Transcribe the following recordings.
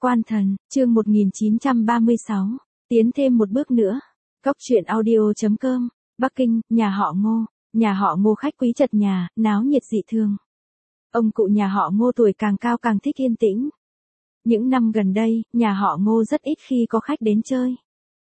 Quan thần, chương 1936, tiến thêm một bước nữa. Cốc truyện audio.com, Bắc Kinh, nhà họ Ngô khách quý chật nhà, náo nhiệt dị thường. Ông cụ nhà họ Ngô tuổi càng cao càng thích yên tĩnh. Những năm gần đây, nhà họ Ngô rất ít khi có khách đến chơi.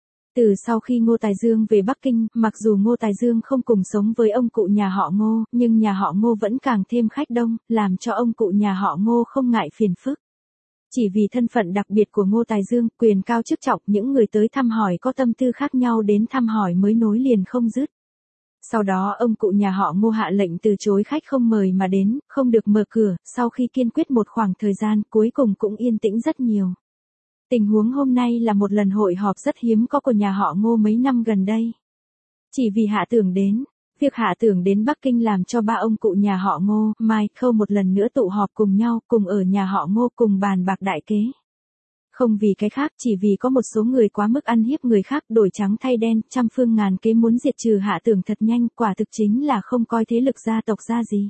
Từ sau khi Ngô Tài Dương về Bắc Kinh, mặc dù Ngô Tài Dương không cùng sống với ông cụ nhà họ Ngô, nhưng nhà họ Ngô vẫn càng thêm khách đông, làm cho ông cụ nhà họ Ngô không ngại phiền phức. Chỉ vì thân phận đặc biệt của Ngô Tài Dương, quyền cao chức trọng, những người tới thăm hỏi có tâm tư khác nhau đến thăm hỏi mới nối liền không dứt. Sau đó ông cụ nhà họ Ngô hạ lệnh từ chối khách không mời mà đến, không được mở cửa, sau khi kiên quyết một khoảng thời gian, cuối cùng cũng yên tĩnh rất nhiều. Tình huống hôm nay là một lần hội họp rất hiếm có của nhà họ Ngô mấy năm gần đây. Chỉ vì Hạ Tưởng đến, việc Hạ Tưởng đến Bắc Kinh làm cho ba ông cụ nhà họ Ngô, Mai, Khâu một lần nữa tụ họp cùng nhau, cùng ở nhà họ Ngô cùng bàn bạc đại kế. Không vì cái khác, chỉ vì có một số người quá mức ăn hiếp người khác, đổi trắng thay đen, trăm phương ngàn kế muốn diệt trừ Hạ Tưởng thật nhanh, quả thực chính là không coi thế lực gia tộc ra gì.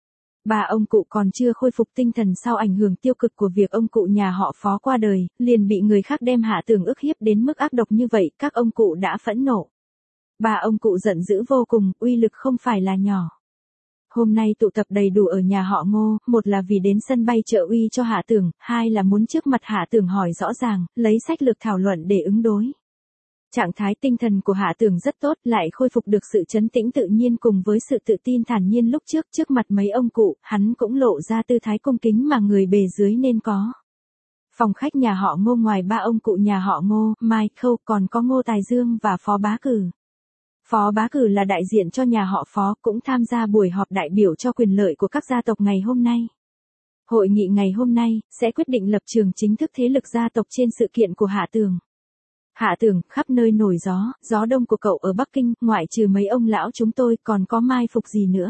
Ba ông cụ còn chưa khôi phục tinh thần sau ảnh hưởng tiêu cực của việc ông cụ nhà họ Phó qua đời, liền bị người khác đem Hạ Tưởng ức hiếp đến mức ác độc như vậy, các ông cụ đã phẫn nộ. Ba ông cụ giận dữ vô cùng, uy lực không phải là nhỏ. Hôm nay tụ tập đầy đủ ở nhà họ Ngô, một là vì đến sân bay trợ uy cho Hạ Tưởng, hai là muốn trước mặt Hạ Tưởng hỏi rõ ràng, lấy sách lược thảo luận để ứng đối. Trạng thái tinh thần của Hạ Tưởng rất tốt, lại khôi phục được sự trấn tĩnh tự nhiên cùng với sự tự tin thản nhiên lúc trước mặt mấy ông cụ, hắn cũng lộ ra tư thái cung kính mà người bề dưới nên có. Phòng khách nhà họ Ngô ngoài ba ông cụ nhà họ Ngô, Mai, Khâu còn có Ngô Tài Dương và Phó Bá Cử. Phó Bá Cử là đại diện cho nhà họ Phó, cũng tham gia buổi họp đại biểu cho quyền lợi của các gia tộc ngày hôm nay. Hội nghị ngày hôm nay sẽ quyết định lập trường chính thức thế lực gia tộc trên sự kiện của Hạ Tưởng. Hạ Tưởng, khắp nơi nổi gió đông của cậu ở Bắc Kinh, ngoại trừ mấy ông lão chúng tôi còn có mai phục gì nữa.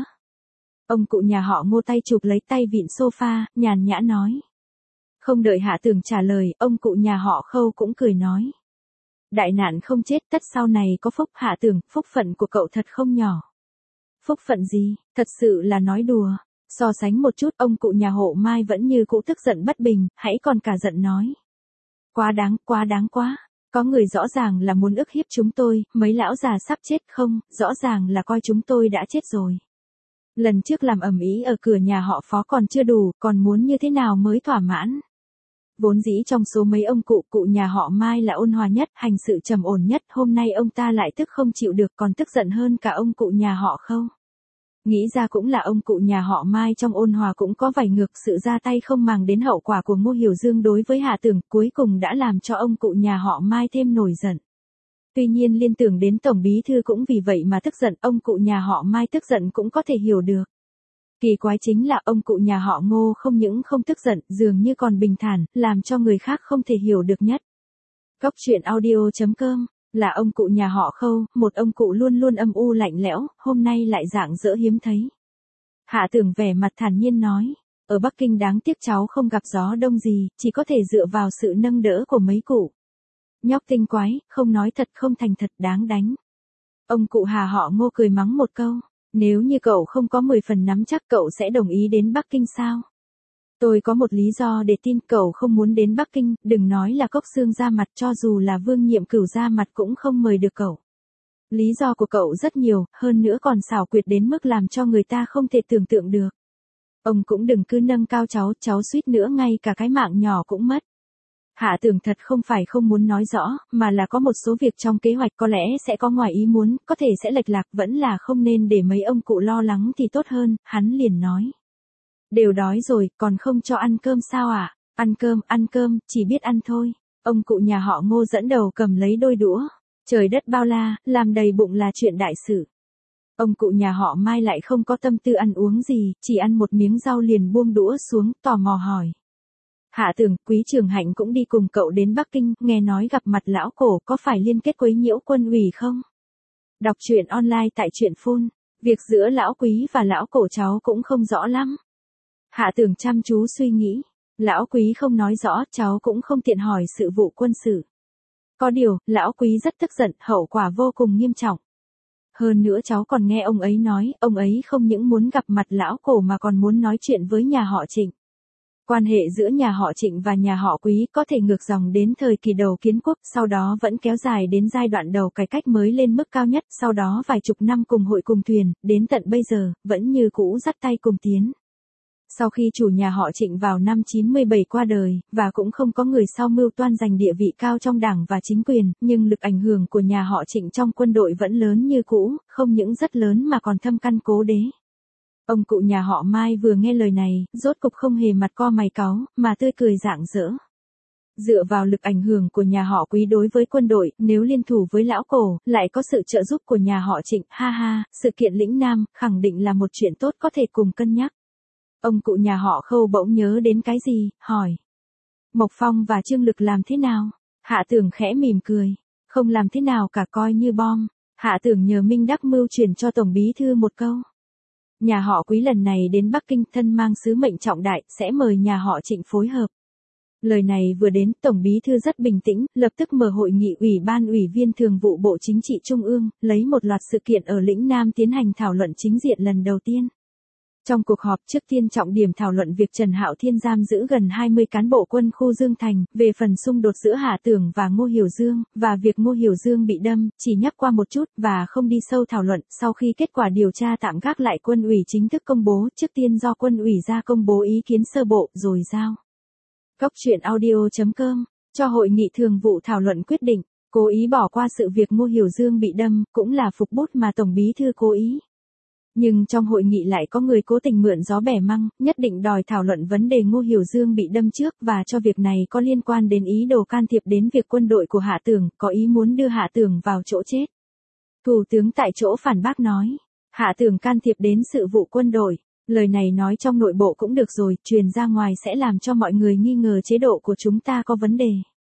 Ông cụ nhà họ Ngô tay chụp lấy tay vịn sofa, nhàn nhã nói. Không đợi Hạ Tưởng trả lời, ông cụ nhà họ Khâu cũng cười nói. Đại nạn không chết, tất sau này có phúc. Hạ Tưởng, phúc phận của cậu thật không nhỏ. Phúc phận gì, thật sự là nói đùa. So sánh một chút, ông cụ nhà hộ Mai vẫn như cũ tức giận bất bình, hãy còn cả giận nói. Quá đáng quá. Có người rõ ràng là muốn ức hiếp chúng tôi, mấy lão già sắp chết không, rõ ràng là coi chúng tôi đã chết rồi. Lần trước làm ầm ĩ ở cửa nhà họ Phó còn chưa đủ, còn muốn như thế nào mới thỏa mãn. Vốn dĩ trong số mấy ông cụ nhà họ Mai là ôn hòa nhất, hành sự trầm ổn nhất, hôm nay ông ta lại tức không chịu được còn tức giận hơn cả ông cụ nhà họ Khâu. Nghĩ ra cũng là ông cụ nhà họ Mai trong ôn hòa cũng có vài ngược, sự ra tay không màng đến hậu quả của Ngô Hiểu Dương đối với Hạ Tưởng, cuối cùng đã làm cho ông cụ nhà họ Mai thêm nổi giận. Tuy nhiên liên tưởng đến Tổng Bí Thư cũng vì vậy mà tức giận, ông cụ nhà họ Mai tức giận cũng có thể hiểu được. Kỳ quái chính là ông cụ nhà họ Ngô không những không tức giận, dường như còn bình thản, làm cho người khác không thể hiểu được nhất. Cốc truyện audio.com, là ông cụ nhà họ Khâu, một ông cụ luôn luôn âm u lạnh lẽo, hôm nay lại rạng rỡ hiếm thấy. Hạ Tưởng vẻ mặt thản nhiên nói, ở Bắc Kinh đáng tiếc cháu không gặp gió đông gì, chỉ có thể dựa vào sự nâng đỡ của mấy cụ. Nhóc tinh quái, không nói thật không thành thật, đáng đánh. Ông cụ Hà họ Ngô cười mắng một câu. Nếu như cậu không có 10 phần nắm chắc cậu sẽ đồng ý đến Bắc Kinh sao? Tôi có một lý do để tin cậu không muốn đến Bắc Kinh, đừng nói là Cốc Xương ra mặt, cho dù là Vương Nhiệm Cửu ra mặt cũng không mời được cậu. Lý do của cậu rất nhiều, hơn nữa còn xảo quyệt đến mức làm cho người ta không thể tưởng tượng được. Ông cũng đừng cứ nâng cao cháu suýt nữa ngay cả cái mạng nhỏ cũng mất. Hạ Tưởng thật không phải không muốn nói rõ, mà là có một số việc trong kế hoạch có lẽ sẽ có ngoài ý muốn, có thể sẽ lệch lạc, vẫn là không nên để mấy ông cụ lo lắng thì tốt hơn, hắn liền nói. Đều đói rồi, còn không cho ăn cơm sao ạ? Ăn cơm, chỉ biết ăn thôi. Ông cụ nhà họ Ngô dẫn đầu cầm lấy đôi đũa. Trời đất bao la, làm đầy bụng là chuyện đại sự. Ông cụ nhà họ Mai lại không có tâm tư ăn uống gì, chỉ ăn một miếng rau liền buông đũa xuống, tò mò hỏi. Hạ Tưởng, Quý Trường Hạnh cũng đi cùng cậu đến Bắc Kinh, nghe nói gặp mặt lão cổ, có phải liên kết quấy nhiễu quân ủy không? Đọc truyện online tại truyện phone, việc giữa lão Quý và lão cổ cháu cũng không rõ lắm. Hạ Tưởng chăm chú suy nghĩ, lão Quý không nói rõ, cháu cũng không tiện hỏi sự vụ quân sự. Có điều, lão Quý rất tức giận, hậu quả vô cùng nghiêm trọng. Hơn nữa cháu còn nghe ông ấy nói, ông ấy không những muốn gặp mặt lão cổ mà còn muốn nói chuyện với nhà họ Trịnh. Quan hệ giữa nhà họ Trịnh và nhà họ Quý có thể ngược dòng đến thời kỳ đầu kiến quốc, sau đó vẫn kéo dài đến giai đoạn đầu cải cách mới lên mức cao nhất, sau đó vài chục năm cùng hội cùng thuyền, đến tận bây giờ, vẫn như cũ dắt tay cùng tiến. Sau khi chủ nhà họ Trịnh vào năm 97 qua đời, và cũng không có người sau mưu toan giành địa vị cao trong đảng và chính quyền, nhưng lực ảnh hưởng của nhà họ Trịnh trong quân đội vẫn lớn như cũ, không những rất lớn mà còn thâm căn cố đế. Ông cụ nhà họ Mai vừa nghe lời này, rốt cục không hề mặt co mày cáu, mà tươi cười rạng rỡ. Dựa vào lực ảnh hưởng của nhà họ Quý đối với quân đội, nếu liên thủ với lão cổ, lại có sự trợ giúp của nhà họ Trịnh, ha ha, sự kiện lĩnh Nam, khẳng định là một chuyện tốt có thể cùng cân nhắc. Ông cụ nhà họ Khâu bỗng nhớ đến cái gì, hỏi. Mộc Phong và Trương Lực làm thế nào? Hạ Tưởng khẽ mỉm cười. Không làm thế nào cả, coi như bom. Hạ Tưởng nhờ Minh Đắc Mưu truyền cho Tổng Bí Thư một câu. Nhà họ Quý lần này đến Bắc Kinh thân mang sứ mệnh trọng đại, sẽ mời nhà họ Trịnh phối hợp. Lời này vừa đến, Tổng Bí Thư rất bình tĩnh, lập tức mở hội nghị Ủy ban Ủy viên Thường vụ Bộ Chính trị Trung ương, lấy một loạt sự kiện ở lĩnh Nam tiến hành thảo luận chính diện lần đầu tiên. Trong cuộc họp trước tiên trọng điểm thảo luận việc Trần Hạo Thiên giam giữ gần 20 cán bộ quân khu Dương Thành, về phần xung đột giữa Hạ Tưởng và Ngô Hiểu Dương, và việc Ngô Hiểu Dương bị đâm, chỉ nhắc qua một chút và không đi sâu thảo luận. Sau khi kết quả điều tra tạm gác lại, quân ủy chính thức công bố, trước tiên do quân ủy ra công bố ý kiến sơ bộ, rồi giao. Góc.audio.com cho hội nghị thường vụ thảo luận quyết định, cố ý bỏ qua sự việc Ngô Hiểu Dương bị đâm, cũng là phục bút mà Tổng Bí Thư cố ý. Nhưng trong hội nghị lại có người cố tình mượn gió bẻ măng, nhất định đòi thảo luận vấn đề Ngô Hiểu Dương bị đâm trước, và cho việc này có liên quan đến ý đồ can thiệp đến việc quân đội của Hạ Tưởng, có ý muốn đưa Hạ Tưởng vào chỗ chết. Thủ tướng tại chỗ phản bác nói, Hạ Tưởng can thiệp đến sự vụ quân đội. Lời này nói trong nội bộ cũng được rồi, truyền ra ngoài sẽ làm cho mọi người nghi ngờ chế độ của chúng ta có vấn đề.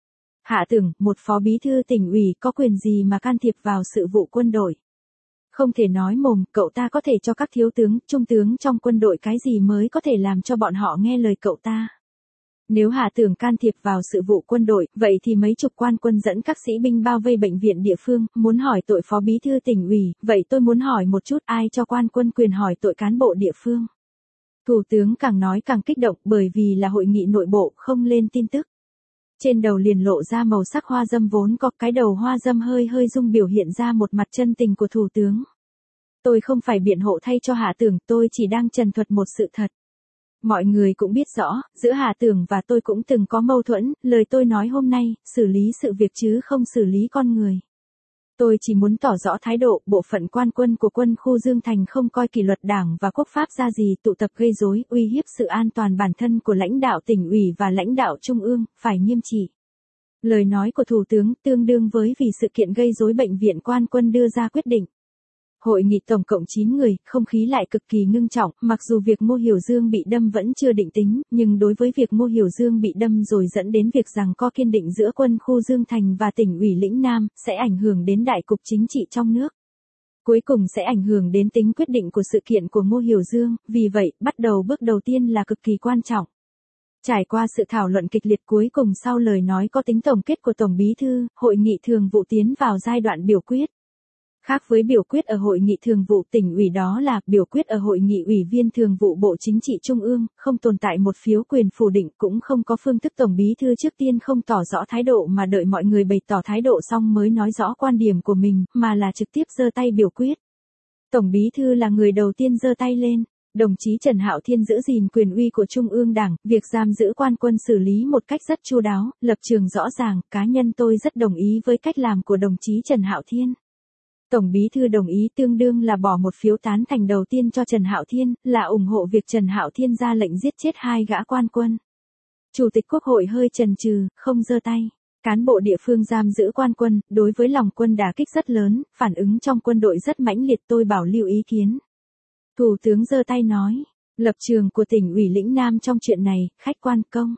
Hạ Tưởng, một phó bí thư tỉnh ủy, có quyền gì mà can thiệp vào sự vụ quân đội? Không thể nói mồm, cậu ta có thể cho các thiếu tướng, trung tướng trong quân đội cái gì mới có thể làm cho bọn họ nghe lời cậu ta. Nếu Hạ Tưởng can thiệp vào sự vụ quân đội, vậy thì mấy chục quan quân dẫn các sĩ binh bao vây bệnh viện địa phương, muốn hỏi tội phó bí thư tỉnh ủy, vậy tôi muốn hỏi một chút, ai cho quan quân quyền hỏi tội cán bộ địa phương? Thủ tướng càng nói càng kích động, bởi vì là hội nghị nội bộ, không lên tin tức. Trên đầu liền lộ ra màu sắc hoa dâm, vốn có cái đầu hoa dâm hơi hơi rung, biểu hiện ra một mặt chân tình của thủ tướng. Tôi không phải biện hộ thay cho Hạ Tưởng, tôi chỉ đang trần thuật một sự thật. Mọi người cũng biết rõ, giữa Hạ Tưởng và tôi cũng từng có mâu thuẫn, lời tôi nói hôm nay, xử lý sự việc chứ không xử lý con người. Tôi chỉ muốn tỏ rõ thái độ, bộ phận quan quân của quân khu Dương Thành không coi kỷ luật đảng và quốc pháp ra gì, tụ tập gây rối, uy hiếp sự an toàn bản thân của lãnh đạo tỉnh ủy và lãnh đạo trung ương, phải nghiêm trị. Lời nói của Thủ tướng tương đương với vì sự kiện gây rối bệnh viện quan quân đưa ra quyết định. Hội nghị tổng cộng 9 người, không khí lại cực kỳ ngưng trọng, mặc dù việc Ngô Hiểu Dương bị đâm vẫn chưa định tính, nhưng đối với việc Ngô Hiểu Dương bị đâm rồi dẫn đến việc giằng co kiên định giữa quân khu Dương Thành và tỉnh ủy lĩnh Nam, sẽ ảnh hưởng đến đại cục chính trị trong nước. Cuối cùng sẽ ảnh hưởng đến tính quyết định của sự kiện của Ngô Hiểu Dương, vì vậy, bắt đầu bước đầu tiên là cực kỳ quan trọng. Trải qua sự thảo luận kịch liệt, cuối cùng sau lời nói có tính tổng kết của Tổng Bí Thư, hội nghị thường vụ tiến vào giai đoạn biểu quyết. Khác với biểu quyết ở hội nghị thường vụ tỉnh ủy, đó là biểu quyết ở hội nghị ủy viên thường vụ Bộ Chính trị Trung ương, không tồn tại một phiếu quyền phủ định, cũng không có phương thức Tổng Bí Thư trước tiên không tỏ rõ thái độ mà đợi mọi người bày tỏ thái độ xong mới nói rõ quan điểm của mình, mà là trực tiếp giơ tay biểu quyết. Tổng Bí Thư là người đầu tiên giơ tay lên. Đồng chí Trần Hạo Thiên giữ gìn quyền uy của Trung ương Đảng, việc giam giữ quan quân xử lý một cách rất chu đáo, lập trường rõ ràng, cá nhân tôi rất đồng ý với cách làm của đồng chí Trần Hạo Thiên. Tổng Bí Thư đồng ý, tương đương là bỏ một phiếu tán thành đầu tiên cho Trần Hạo Thiên, là ủng hộ việc Trần Hạo Thiên ra lệnh giết chết 2 gã quan quân. Chủ tịch Quốc hội hơi chần chừ, không giơ tay. Cán bộ địa phương giam giữ quan quân, đối với lòng quân đả kích rất lớn, phản ứng trong quân đội rất mãnh liệt, tôi bảo lưu ý kiến. Thủ tướng giơ tay nói, lập trường của tỉnh ủy lĩnh Nam trong chuyện này, khách quan công.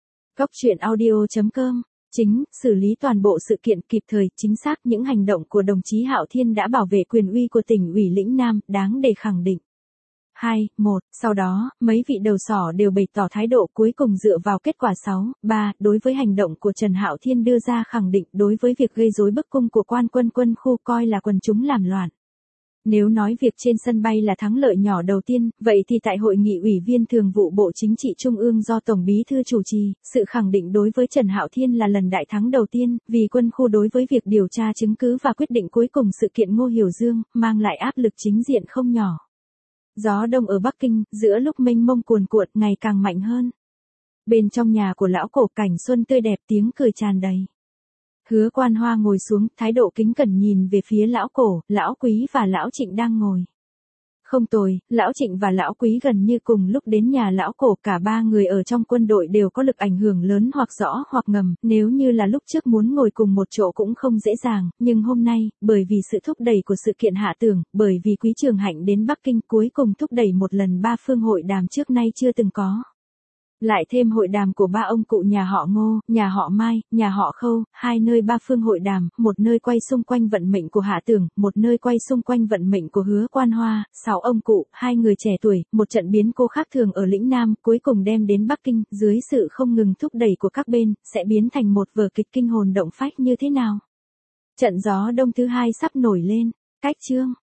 Góc.audio.com Chính, xử lý toàn bộ sự kiện kịp thời, chính xác, những hành động của đồng chí Hạo Thiên đã bảo vệ quyền uy của tỉnh ủy lĩnh Nam, đáng để khẳng định. 2.1 Sau đó, mấy vị đầu sỏ đều bày tỏ thái độ, cuối cùng dựa vào kết quả 6.3 đối với hành động của Trần Hạo Thiên đưa ra khẳng định, đối với việc gây rối bức cung của quan quân quân khu coi là quần chúng làm loạn. Nếu nói việc trên sân bay là thắng lợi nhỏ đầu tiên, vậy thì tại hội nghị Ủy viên Thường vụ Bộ Chính trị Trung ương do Tổng Bí thư chủ trì, sự khẳng định đối với Trần Hạo Thiên là lần đại thắng đầu tiên, vì quân khu đối với việc điều tra chứng cứ và quyết định cuối cùng sự kiện Ngô Hiểu Dương, mang lại áp lực chính diện không nhỏ. Gió đông ở Bắc Kinh, giữa lúc mênh mông cuồn cuộn ngày càng mạnh hơn. Bên trong nhà của lão cổ cảnh xuân tươi đẹp tiếng cười tràn đầy. Hứa Quan Hoa ngồi xuống, thái độ kính cẩn nhìn về phía lão cổ, lão Quý và lão Trịnh đang ngồi. Không tồi, lão Trịnh và lão Quý gần như cùng lúc đến nhà lão cổ, cả ba người ở trong quân đội đều có lực ảnh hưởng lớn hoặc rõ hoặc ngầm, nếu như là lúc trước muốn ngồi cùng một chỗ cũng không dễ dàng, nhưng hôm nay, bởi vì sự thúc đẩy của sự kiện Hạ Tưởng, bởi vì Quý Trường Hạnh đến Bắc Kinh cuối cùng thúc đẩy một lần ba phương hội đàm trước nay chưa từng có. Lại thêm hội đàm của ba ông cụ nhà họ Ngô, nhà họ Mai, nhà họ Khâu, hai nơi ba phương hội đàm, một nơi quay xung quanh vận mệnh của Hạ Tưởng, một nơi quay xung quanh vận mệnh của Hứa Quan Hoa, 6 ông cụ, hai người trẻ tuổi, một trận biến cố khác thường ở lĩnh Nam, cuối cùng đem đến Bắc Kinh, dưới sự không ngừng thúc đẩy của các bên, sẽ biến thành một vở kịch kinh hồn động phách như thế nào? Trận gió đông thứ hai sắp nổi lên, cách chương.